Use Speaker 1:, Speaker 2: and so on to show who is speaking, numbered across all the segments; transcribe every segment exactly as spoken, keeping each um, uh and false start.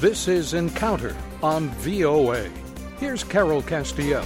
Speaker 1: This is Encounter on V O A. Here's Carol Castiel.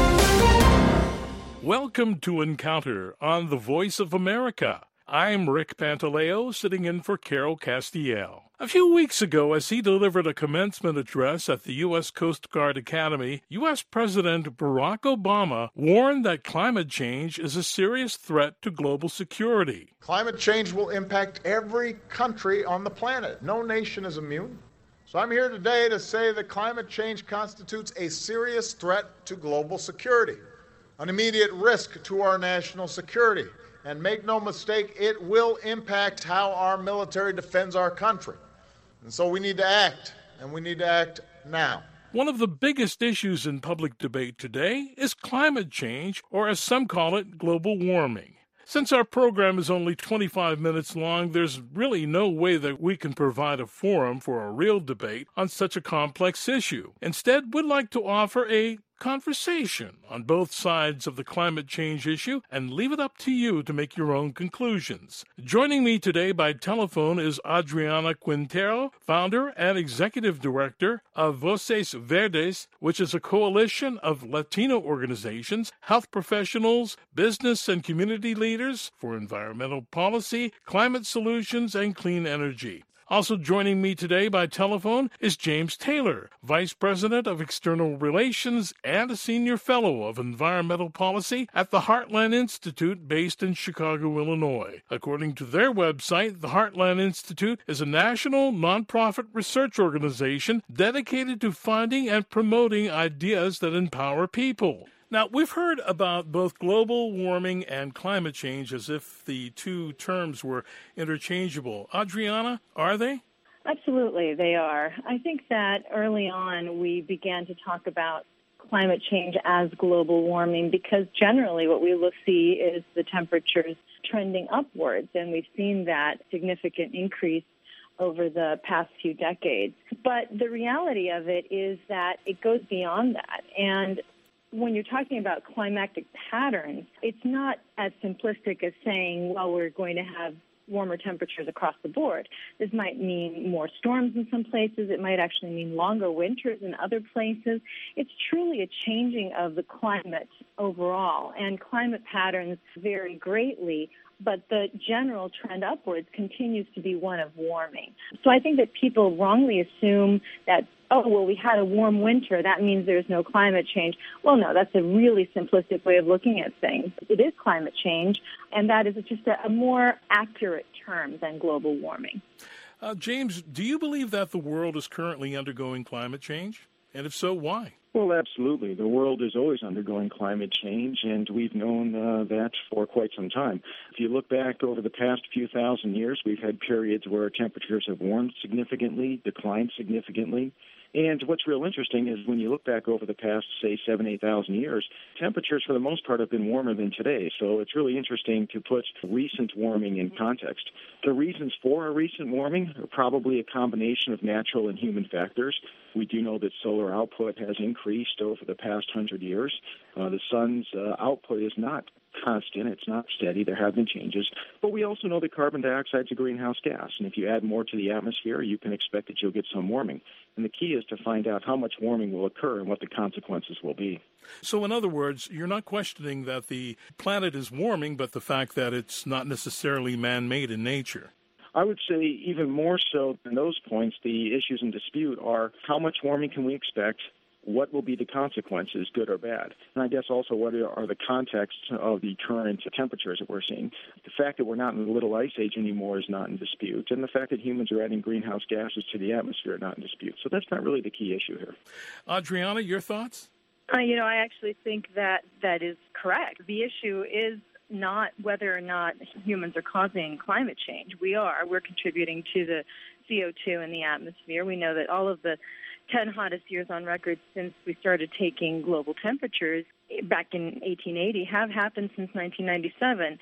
Speaker 2: Welcome to Encounter on the Voice of America. I'm Rick Pantaleo, sitting in for Carol Castiel. A few weeks ago, as he delivered a commencement address at the U S Coast Guard Academy, U S President Barack Obama warned that climate change is a serious threat to global security.
Speaker 3: Climate change will impact every country on the planet. No nation is immune. So I'm here today to say that climate change constitutes a serious threat to global security, an immediate risk to our national security. And make no mistake, it will impact how our military defends our country. And so we need to act, and we need to act now.
Speaker 2: One of the biggest issues in public debate today is climate change, or as some call it, global warming. Since our program is only twenty-five minutes long, there's really no way that we can provide a forum for a real debate on such a complex issue. Instead, we'd like to offer a conversation on both sides of the climate change issue and leave it up to you to make your own conclusions. Joining me today by telephone is Adriana Quintero, founder and executive director of Voces Verdes, which is a coalition of Latino organizations, health professionals, business and community leaders for environmental policy, climate solutions, and clean energy. Also joining me today by telephone is James Taylor, Vice President of External Relations and a Senior Fellow of Environmental Policy at the Heartland Institute based in Chicago, Illinois. According to their website, the Heartland Institute is a national nonprofit research organization dedicated to finding and promoting ideas that empower people. Now, we've heard about both global warming and climate change as if the two terms were interchangeable. Adriana, are they?
Speaker 4: Absolutely, they are. I think that early on we began to talk about climate change as global warming because generally what we will see is the temperatures trending upwards, and we've seen that significant increase over the past few decades. But the reality of it is that it goes beyond that, and when you're talking about climatic patterns, it's not as simplistic as saying, well, we're going to have warmer temperatures across the board. This might mean more storms in some places. It might actually mean longer winters in other places. It's truly a changing of the climate overall, and climate patterns vary greatly, but the general trend upwards continues to be one of warming. So I think that people wrongly assume that, oh, well, we had a warm winter, that means there's no climate change. Well, no, that's a really simplistic way of looking at things. It is climate change, and that is just a, a more accurate term than global warming.
Speaker 2: Uh, James, do you believe that the world is currently undergoing climate change? And if so, why?
Speaker 5: Well, absolutely. The world is always undergoing climate change, and we've known uh, that for quite some time. If you look back over the past few thousand years, we've had periods where temperatures have warmed significantly, declined significantly. And what's real interesting is when you look back over the past, say, seven, eight thousand years, temperatures for the most part have been warmer than today. So it's really interesting to put recent warming in context. The reasons for a recent warming are probably a combination of natural and human factors. We do know that solar output has increased over the past hundred years. Uh, the sun's uh, output is not constant. It's not steady. There have been changes. But we also know that carbon dioxide is a greenhouse gas. And if you add more to the atmosphere, you can expect that you'll get some warming. And the key is to find out how much warming will occur and what the consequences will be.
Speaker 2: So in other words, you're not questioning that the planet is warming, but the fact that it's not necessarily man-made in nature.
Speaker 5: I would say even more so than those points, the issues in dispute are how much warming can we expect? What will be the consequences, good or bad? And I guess also what are the contexts of the current temperatures that we're seeing? The fact that we're not in the Little Ice Age anymore is not in dispute, and the fact that humans are adding greenhouse gases to the atmosphere are not in dispute. So that's not really the key issue here.
Speaker 2: Adriana, your thoughts?
Speaker 4: Uh, you know, I actually think that that is correct. The issue is not whether or not humans are causing climate change. We are. We're contributing to the C O two in the atmosphere. We know that all of the ten hottest years on record since we started taking global temperatures back in eighteen eighty have happened since nineteen ninety-seven.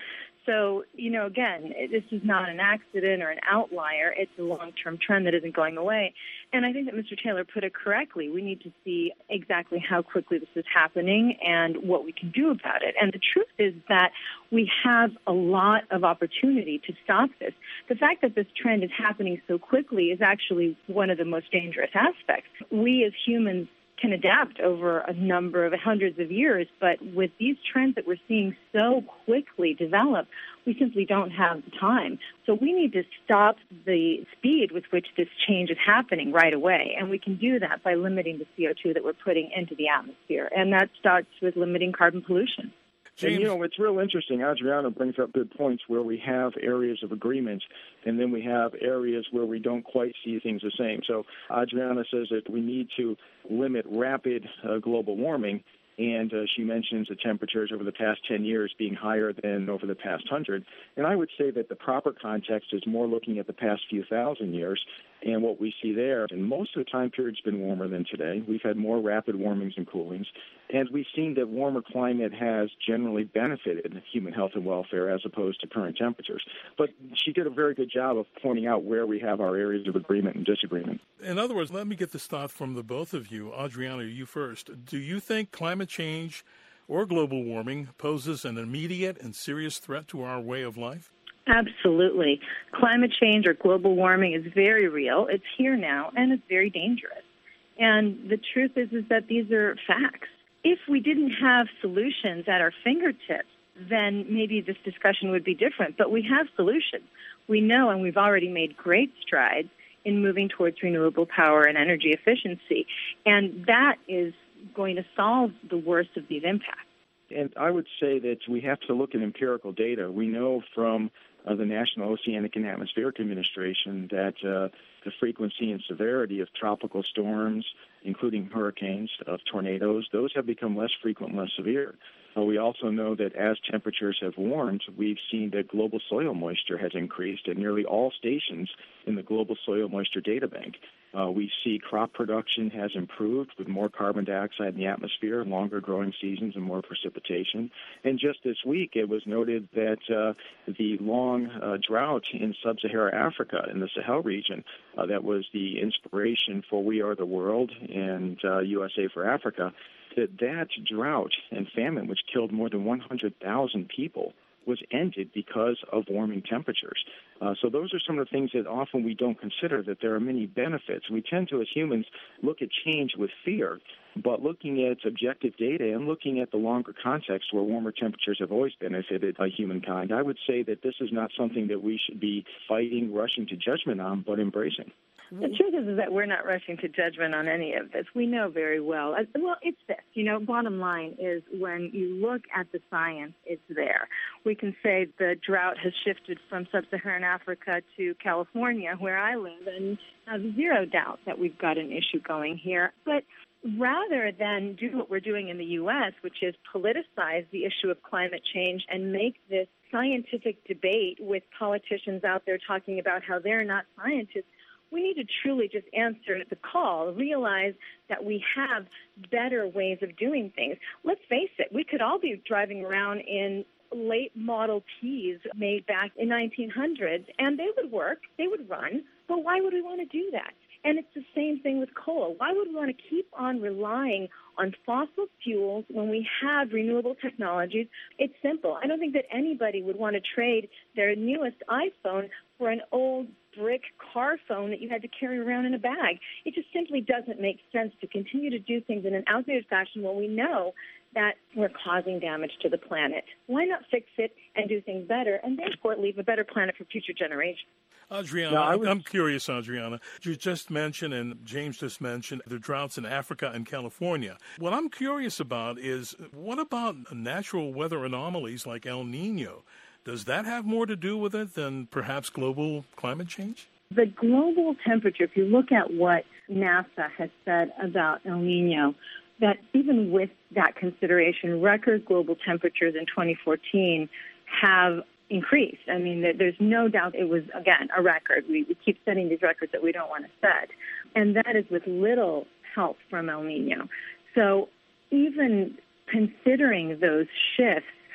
Speaker 4: So, you know, again, this is not an accident or an outlier. It's a long-term trend that isn't going away. And I think that Mister Taylor put it correctly. We need to see exactly how quickly this is happening and what we can do about it. And the truth is that we have a lot of opportunity to stop this. The fact that this trend is happening so quickly is actually one of the most dangerous aspects. We as humans can adapt over a number of hundreds of years, but with these trends that we're seeing so quickly develop, we simply don't have the time. So we need to stop the speed with which this change is happening right away, and we can do that by limiting the C O two that we're putting into the atmosphere, and that starts with limiting carbon pollution.
Speaker 5: And, you know, it's real interesting. Adriana brings up good points where we have areas of agreement, and then we have areas where we don't quite see things the same. So Adriana says that we need to limit rapid uh, global warming, and uh, she mentions the temperatures over the past ten years being higher than over the past hundred. And I would say that the proper context is more looking at the past few thousand years and what we see there. And most of the time period's been warmer than today. We've had more rapid warmings and coolings. And we've seen that warmer climate has generally benefited human health and welfare as opposed to current temperatures. But she did a very good job of pointing out where we have our areas of agreement and disagreement.
Speaker 2: In other words, let me get this thought from the both of you. Adriana, you first. Do you think climate change or global warming poses an immediate and serious threat to our way of life?
Speaker 4: Absolutely. Climate change or global warming is very real. It's here now, and it's very dangerous. And the truth is, is that these are facts. If we didn't have solutions at our fingertips, then maybe this discussion would be different. But we have solutions. We know, and we've already made great strides in moving towards renewable power and energy efficiency. And that is going to solve the worst of these impacts.
Speaker 5: And I would say that we have to look at empirical data. We know from uh, the National Oceanic and Atmospheric Administration that uh, the frequency and severity of tropical storms, including hurricanes, of tornadoes, those have become less frequent, less severe. Uh, we also know that as temperatures have warmed, we've seen that global soil moisture has increased at nearly all stations in the Global Soil Moisture Data Bank. Uh, we see crop production has improved with more carbon dioxide in the atmosphere, longer growing seasons, and more precipitation. And just this week, it was noted that uh, the long uh, drought in sub-Saharan Africa, in the Sahel region, uh, that was the inspiration for We Are the World and uh, U S A for Africa, that that drought and famine, which killed more than one hundred thousand people, was ended because of warming temperatures. Uh, so those are some of the things that often we don't consider, that there are many benefits. We tend to, as humans, look at change with fear, but looking at objective data and looking at the longer context where warmer temperatures have always benefited uh, humankind, I would say that this is not something that we should be fighting, rushing to judgment on, but embracing.
Speaker 4: The truth is, is that we're not rushing to judgment on any of this. We know very well. Well, it's this. You know, bottom line is when you look at the science, it's there. We can say the drought has shifted from sub-Saharan Africa to California, where I live, and have zero doubt that we've got an issue going here. But rather than do what we're doing in the U S, which is politicize the issue of climate change and make this scientific debate with politicians out there talking about how they're not scientists, we need to truly just answer the call, realize that we have better ways of doing things. Let's face it, we could all be driving around in late Model Ts made back in nineteen hundreds, and they would work, they would run, but why would we want to do that? And it's the same thing with coal. Why would we want to keep on relying on fossil fuels when we have renewable technologies? It's simple. I don't think that anybody would want to trade their newest iPhone for an old brick car phone that you had to carry around in a bag. It just simply doesn't make sense to continue to do things in an outdated fashion when we know that we're causing damage to the planet. Why not fix it and do things better and therefore leave a better planet for future generations?
Speaker 2: Adriana, no, was... I'm curious, Adriana. You just mentioned, and James just mentioned, the droughts in Africa and California. What I'm curious about is, what about natural weather anomalies like El Nino? Does that have more to do with it than perhaps global climate change?
Speaker 4: The global temperature, if you look at what NASA has said about El Nino, that even with that consideration, record global temperatures in twenty fourteen have increased. I mean, there's no doubt it was, again, a record. We, we keep setting these records that we don't want to set. And that is with little help from El Nino. So even considering those shifts,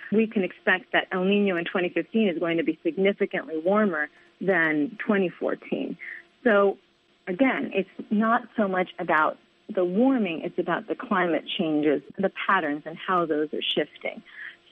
Speaker 4: we can expect that El Nino in twenty fifteen is going to be significantly warmer than twenty fourteen. So, again, it's not so much about the warming, it's about the climate changes, the patterns, and how those are shifting.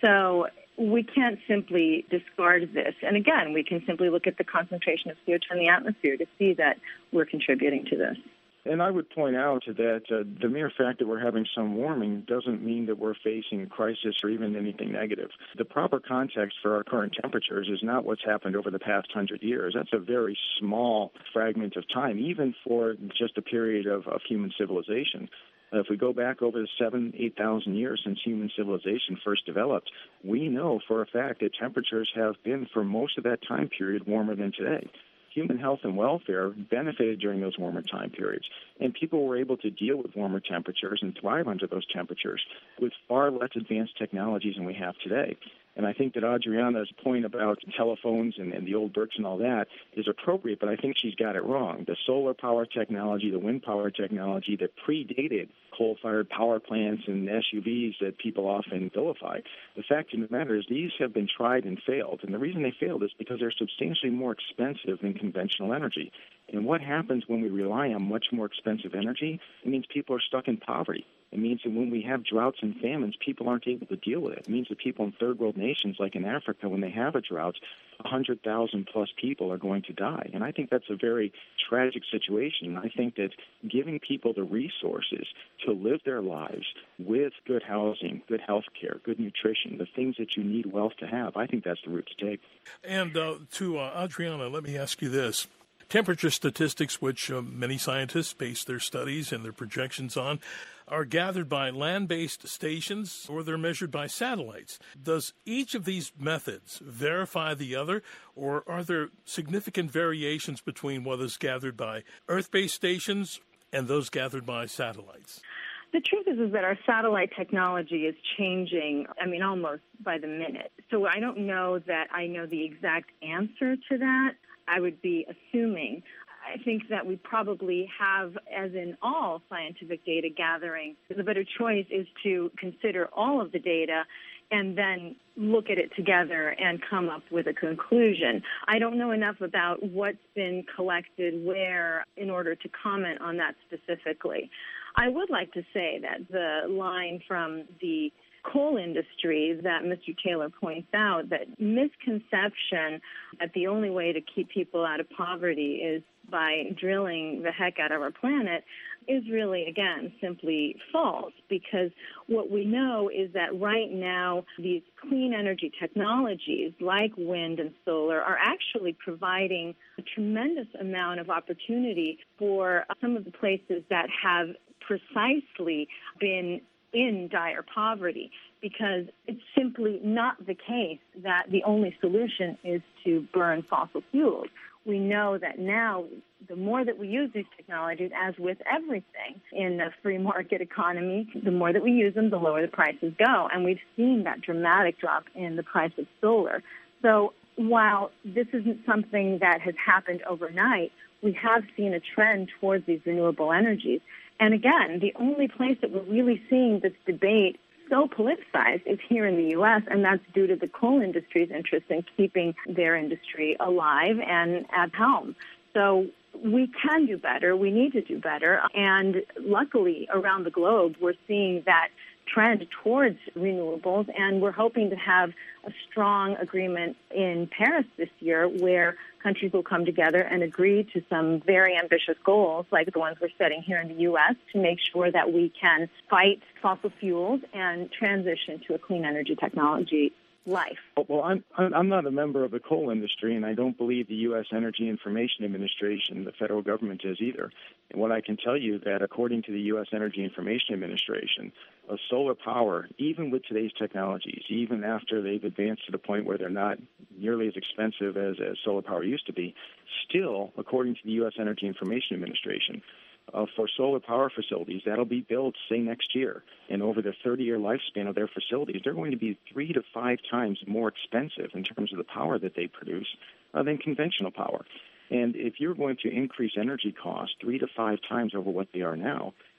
Speaker 4: So we can't simply discard this. And again, we can simply look at the concentration of C O two in the atmosphere to see that we're contributing to this.
Speaker 5: And I would point out that uh, the mere fact that we're having some warming doesn't mean that we're facing a crisis or even anything negative. The proper context for our current temperatures is not what's happened over the past hundred years. That's a very small fragment of time, even for just a period of, of human civilization. Uh, if we go back over the seven, eight thousand years since human civilization first developed, we know for a fact that temperatures have been, for most of that time period, warmer than today. Human health and welfare benefited during those warmer time periods, and people were able to deal with warmer temperatures and thrive under those temperatures with far less advanced technologies than we have today. And I think that Adriana's point about telephones and, and the old bricks and all that is appropriate, but I think she's got it wrong. The solar power technology, the wind power technology that predated coal-fired power plants and S U Vs that people often vilify, the fact of the matter is these have been tried and failed. And the reason they failed is because they're substantially more expensive than conventional energy. And what happens when we rely on much more expensive energy? It means people are stuck in poverty. It means that when we have droughts and famines, people aren't able to deal with it. It means that people in third world nations, like in Africa, when they have a drought, one hundred thousand plus people are going to die. And I think that's a very tragic situation. I think that giving people the resources to live their lives with good housing, good health care, good nutrition, the things that you need wealth to have, I think that's the route to take.
Speaker 2: And uh, to uh, Adriana, let me ask you this. Temperature statistics, which uh, many scientists base their studies and their projections on, are gathered by land-based stations or they're measured by satellites. Does each of these methods verify the other, or are there significant variations between what is gathered by Earth-based stations and those gathered by satellites?
Speaker 4: The truth is, is that our satellite technology is changing, I mean, almost by the minute. So I don't know that I know the exact answer to that. I would be assuming. I think that we probably have, as in all scientific data gathering, the better choice is to consider all of the data and then look at it together and come up with a conclusion. I don't know enough about what's been collected where in order to comment on that specifically. I would like to say that the line from the coal industry that Mister Taylor points out, that misconception that the only way to keep people out of poverty is by drilling the heck out of our planet, is really, again, simply false, because what we know is that right now these clean energy technologies like wind and solar are actually providing a tremendous amount of opportunity for some of the places that have precisely been in dire poverty, because it's simply not the case that the only solution is to burn fossil fuels. We know that now the more that we use these technologies, as with everything in a free market economy, the more that we use them, the lower the prices go. And we've seen that dramatic drop in the price of solar. So while this isn't something that has happened overnight, we have seen a trend towards these renewable energies. And again, the only place that we're really seeing this debate so politicized is here in the U S, and that's due to the coal industry's interest in keeping their industry alive and at home. So we can do better. We need to do better. And luckily, around the globe, we're seeing that trend towards renewables, and we're hoping to have a strong agreement in Paris this year where countries will come together and agree to some very ambitious goals like the ones we're setting here in the U S to make sure that we can fight fossil fuels and transition to a clean energy technology life.
Speaker 5: Well, I'm I'm not a member of the coal industry, and I don't believe the U S Energy Information Administration, the federal government, is either. And what I can tell you that according to the U S Energy Information Administration, a solar power, even with today's technologies, even after they've advanced to the point where they're not nearly as expensive as, as solar power used to be, still, according to the U S Energy Information Administration, Uh, for solar power facilities, that'll be built, say, next year. And over the thirty-year lifespan of their facilities, they're going to be three to five times more expensive in terms of the power that they produce uh, than conventional power. And if you're going to increase energy costs three to five times over what they are now,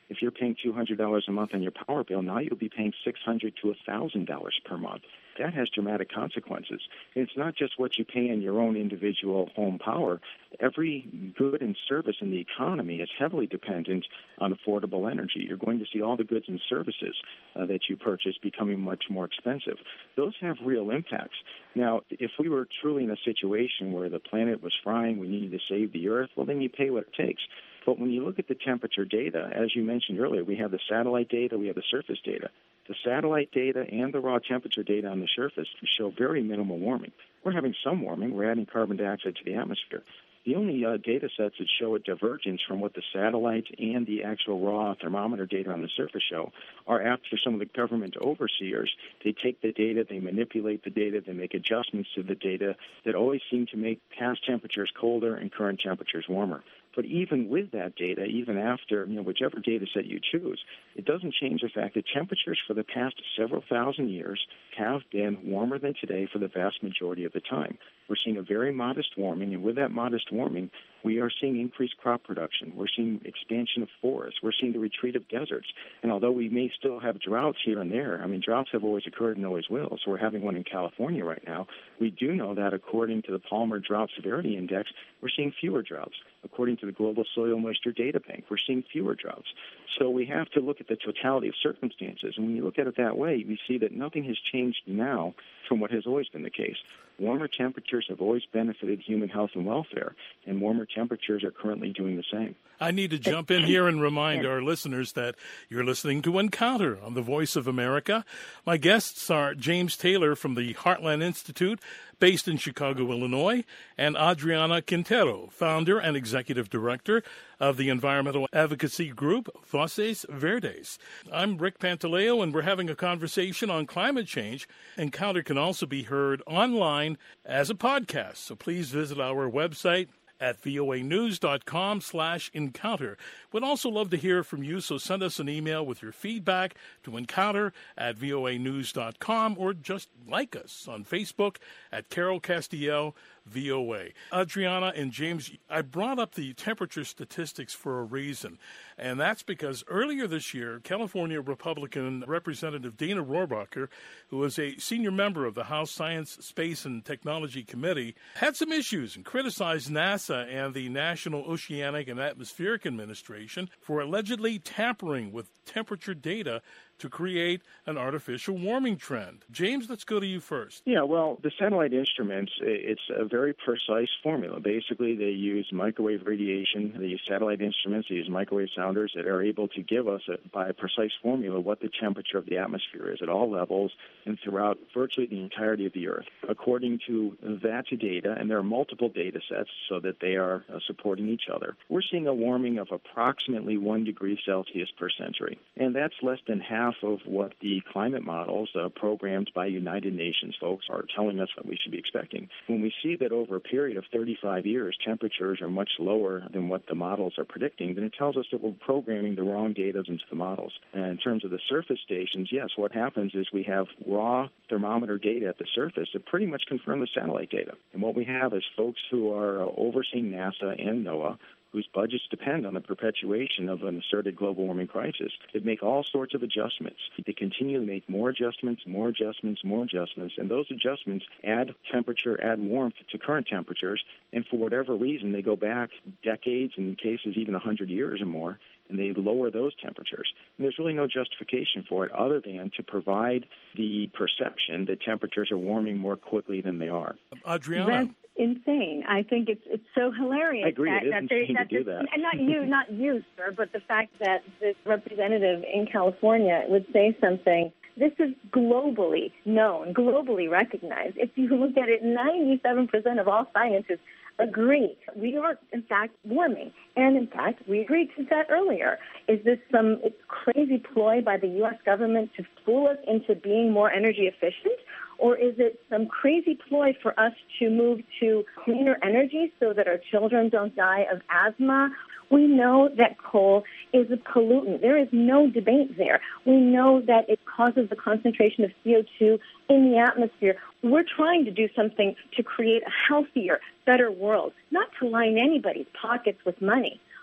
Speaker 5: If you're paying two hundred dollars a month on your power bill, now you'll be paying six hundred dollars to one thousand dollars per month. That has dramatic consequences. And it's not just what you pay in your own individual home power. Every good and service in the economy is heavily dependent on affordable energy. You're going to see all the goods and services uh, that you purchase becoming much more expensive. Those have real impacts. Now, if we were truly in a situation where the planet was frying, we needed to save the Earth, well, then you pay what it takes. But when you look at the temperature data, as you mentioned earlier, we have the satellite data, we have the surface data. The satellite data and the raw temperature data on the surface show very minimal warming. We're having some warming. We're adding carbon dioxide to the atmosphere. The only uh, data sets that show a divergence from what the satellite and the actual raw thermometer data on the surface show are after some of the government overseers. They take the data, they manipulate the data, they make adjustments to the data that always seem to make past temperatures colder and current temperatures warmer. But even with that data, even after, you know, whichever data set you choose, it doesn't change the fact that temperatures for the past several thousand years have been warmer than today for the vast majority of the time. We're seeing a very modest warming, and with that modest warming, we are seeing increased crop production. We're seeing expansion of forests. We're seeing the retreat of deserts. And although we may still have droughts here and there, I mean, droughts have always occurred and always will. So we're having one in California right now. We do know that according to the Palmer Drought Severity Index, we're seeing fewer droughts. According to the Global Soil Moisture Data Bank, we're seeing fewer droughts. So we have to look at the totality of circumstances. And when you look at it that way, we see that nothing has changed now from what has always been the case. Warmer temperatures have always benefited human health and welfare, and warmer temperatures are currently doing the same.
Speaker 2: I need to jump in here and remind our listeners that you're listening to Encounter on the Voice of America. My guests are James Taylor from the Heartland Institute, based in Chicago, Illinois, and Adriana Quintero, founder and executive director of the environmental advocacy group Voces Verdes. I'm Rick Pantaleo, and we're having a conversation on climate change. Encounter can also be heard online as a podcast, so please visit our website at voanews.com slash encounter. We'd also love to hear from you, so send us an email with your feedback to encounter at voanews dot com, or just like us on Facebook at Carol Castiel V O A. Adriana and James, I brought up the temperature statistics for a reason, and that's because earlier this year, California Republican Representative Dana Rohrabacher, who is a senior member of the House Science, Space, and Technology Committee, had some issues and criticized NASA and the National Oceanic and Atmospheric Administration for allegedly tampering with temperature data to create an artificial warming trend. James, let's go to you first.
Speaker 5: Yeah, well, the satellite instruments, it's a very precise formula. Basically, they use microwave radiation. They use satellite instruments. They use microwave sounders that are able to give us, a, by a precise formula, what the temperature of the atmosphere is at all levels and throughout virtually the entirety of the Earth. According to that data, and there are multiple data sets so that they are uh, supporting each other, we're seeing a warming of approximately one degree Celsius per century. And that's less than half of what the climate models uh, programmed by United Nations folks are telling us what we should be expecting. When we see that over a period of thirty-five years, temperatures are much lower than what the models are predicting, then it tells us that we're programming the wrong data into the models. And in terms of the surface stations, yes, what happens is we have raw thermometer data at the surface that pretty much confirm the satellite data. And what we have is folks who are uh, overseeing NASA and NOAA, whose budgets depend on the perpetuation of an asserted global warming crisis, that make all sorts of adjustments. They continue to make more adjustments, more adjustments, more adjustments, and those adjustments add temperature, add warmth to current temperatures, and for whatever reason, they go back decades, in cases even one hundred years or more, and they lower those temperatures. And there's really no justification for it other than to provide the perception that temperatures are warming more quickly than they are.
Speaker 2: Adriana.
Speaker 4: That's insane. I think it's it's so hilarious.
Speaker 5: I agree.
Speaker 4: That,
Speaker 5: it is
Speaker 4: that
Speaker 5: insane
Speaker 4: that
Speaker 5: to do that.
Speaker 4: And not you, not you, sir, but the fact that this representative in California would say something. This is globally known, globally recognized. If you look at it, ninety-seven percent of all scientists agree. We are, in fact, warming. And, in fact, we agreed to that earlier. Is this some crazy ploy by the U S government to fool us into being more energy efficient? Or is it some crazy ploy for us to move to cleaner energy so that our children don't die of asthma? We know that coal is a pollutant. There is no debate there. We know that it causes the concentration of C O two in the atmosphere. We're trying to do something to create a healthier, better world, not to line anybody's pockets with money.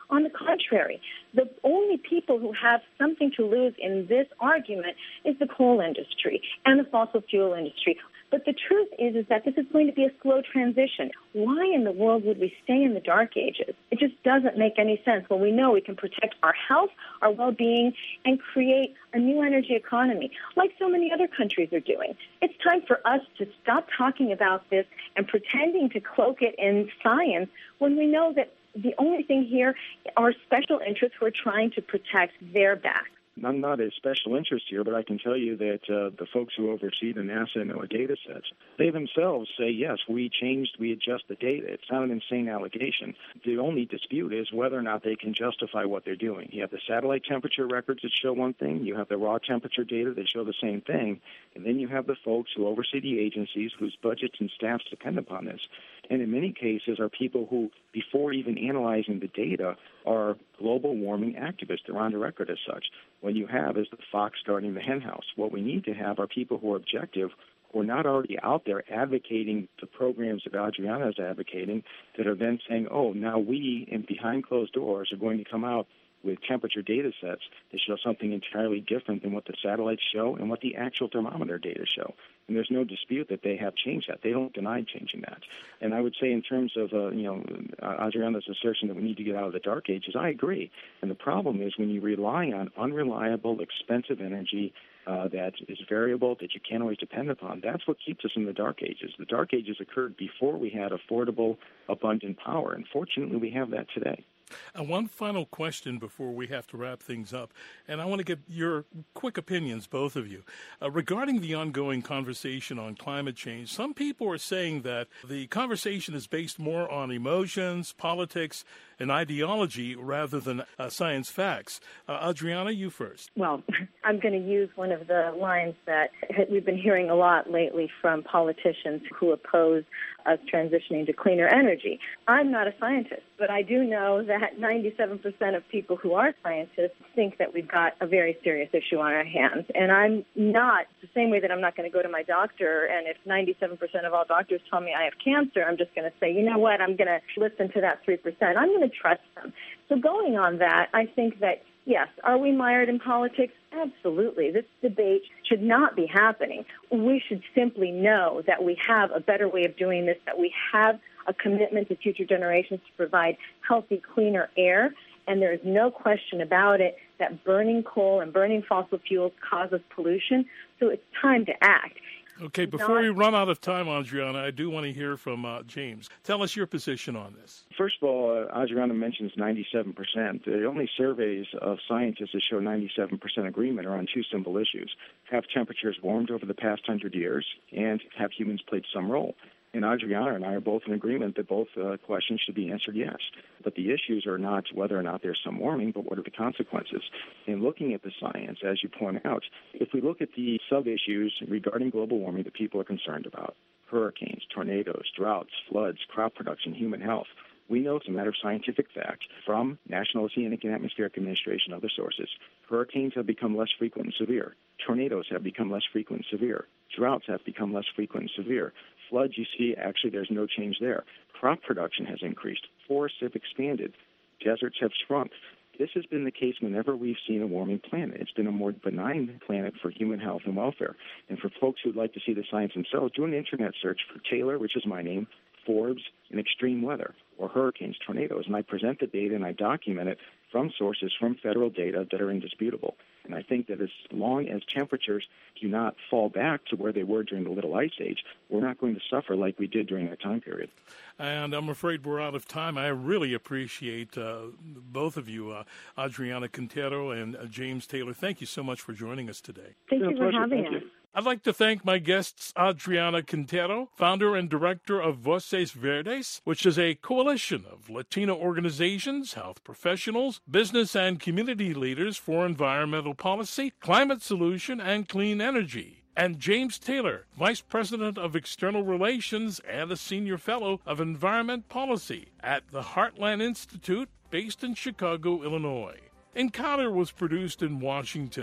Speaker 4: On the contrary, the only people who have something to lose in this argument is the coal industry and the fossil fuel industry. But the truth is, is that this is going to be a slow transition. Why in the world would we stay in the dark ages? It just doesn't make any sense when we know we can protect our health, our well-being, and create a new energy economy, like so many other countries are doing. It's time for us to stop talking about this and pretending to cloak it in science when we know that the only thing here are special interests who are trying to protect their backs.
Speaker 5: I'm not a special interest here, but I can tell you that uh, the folks who oversee the NASA and NOAA data sets, they themselves say, yes, we changed, we adjust the data. It's not an insane allegation. The only dispute is whether or not they can justify what they're doing. You have the satellite temperature records that show one thing, you have the raw temperature data that show the same thing, and then you have the folks who oversee the agencies whose budgets and staffs depend upon this. And in many cases are people who, before even analyzing the data, are global warming activists. They're on the record as such. What you have is the fox guarding the hen house. What we need to have are people who are objective, who are not already out there advocating the programs that Adriana is advocating, that are then saying, oh, now we, in behind closed doors, are going to come out with temperature data sets that show something entirely different than what the satellites show and what the actual thermometer data show. And there's no dispute that they have changed that. They don't deny changing that. And I would say in terms of, uh, you know, Adriana's assertion that we need to get out of the dark ages, I agree. And the problem is when you rely on unreliable, expensive energy uh, that is variable, that you can't always depend upon, that's what keeps us in the dark ages. The dark ages occurred before we had affordable, abundant power. And fortunately, we have that today.
Speaker 2: Uh, one final question before we have to wrap things up, and I want to get your quick opinions, both of you. Uh, regarding the ongoing conversation on climate change, some people are saying that the conversation is based more on emotions, politics, and ideology rather than uh, science facts. Uh, Adriana, you first.
Speaker 4: Well, I'm going to use one of the lines that we've been hearing a lot lately from politicians who oppose us transitioning to cleaner energy. I'm not a scientist, but I do know that ninety-seven percent of people who are scientists think that we've got a very serious issue on our hands. And I'm not, the same way that I'm not going to go to my doctor, and if ninety-seven percent of all doctors tell me I have cancer, I'm just going to say, you know what, I'm going to listen to that three percent. I'm going to trust them. So going on that, I think that, yes, are we mired in politics? Absolutely. This debate should not be happening. We should simply know that we have a better way of doing this, that we have a commitment to future generations to provide healthy, cleaner air, and there is no question about it that burning coal and burning fossil fuels causes pollution, so it's time to act.
Speaker 2: Okay, before we run out of time, Adriana, I do want to hear from uh, James. Tell us your position on this.
Speaker 5: First of all, uh, Adriana mentions ninety-seven percent. The only surveys of scientists that show ninety-seven percent agreement are on two simple issues. Have temperatures warmed over the past hundred years, and have humans played some role? And Adriana and I are both in agreement that both uh, questions should be answered yes. But the issues are not whether or not there's some warming, but what are the consequences? In looking at the science, as you point out, if we look at the sub-issues regarding global warming that people are concerned about, hurricanes, tornadoes, droughts, floods, crop production, human health, we know it's a matter of scientific fact from National Oceanic and Atmospheric Administration and other sources. Hurricanes have become less frequent and severe. Tornadoes have become less frequent and severe. Droughts have become less frequent and severe. Floods, you see, actually there's no change there. Crop production has increased. Forests have expanded. Deserts have shrunk. This has been the case whenever we've seen a warming planet. It's been a more benign planet for human health and welfare. And for folks who'd like to see the science themselves, do an internet search for Taylor, which is my name, Forbes, and extreme weather, or hurricanes, tornadoes. And I present the data and I document it from sources, from federal data that are indisputable. And I think that as long as temperatures do not fall back to where they were during the Little Ice Age, we're not going to suffer like we did during that time period.
Speaker 2: And I'm afraid we're out of time. I really appreciate uh, both of you, uh, Adriana Quintero and uh, James Taylor. Thank you so much for joining us today.
Speaker 4: Thank you for having
Speaker 5: Thank
Speaker 4: us.
Speaker 5: you.
Speaker 2: I'd like to thank my guests, Adriana Quintero, founder and director of Voces Verdes, which is a coalition of Latino organizations, health professionals, business and community leaders for environmental policy, climate solution, and clean energy. And James Taylor, Vice President of External Relations and a Senior Fellow of Environment Policy at the Heartland Institute, based in Chicago, Illinois. Encounter was produced in Washington.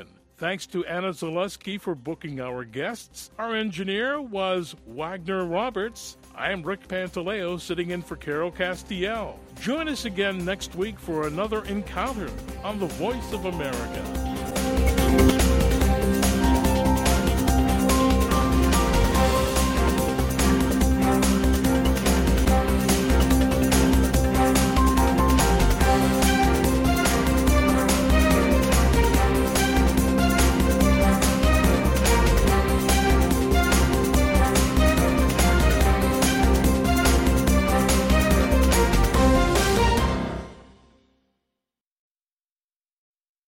Speaker 2: Thanks to Anna Zaleski for booking our guests. Our engineer was Wagner Roberts. I am Rick Pantaleo, sitting in for Carol Castiel. Join us again next week for another encounter on the Voice of America.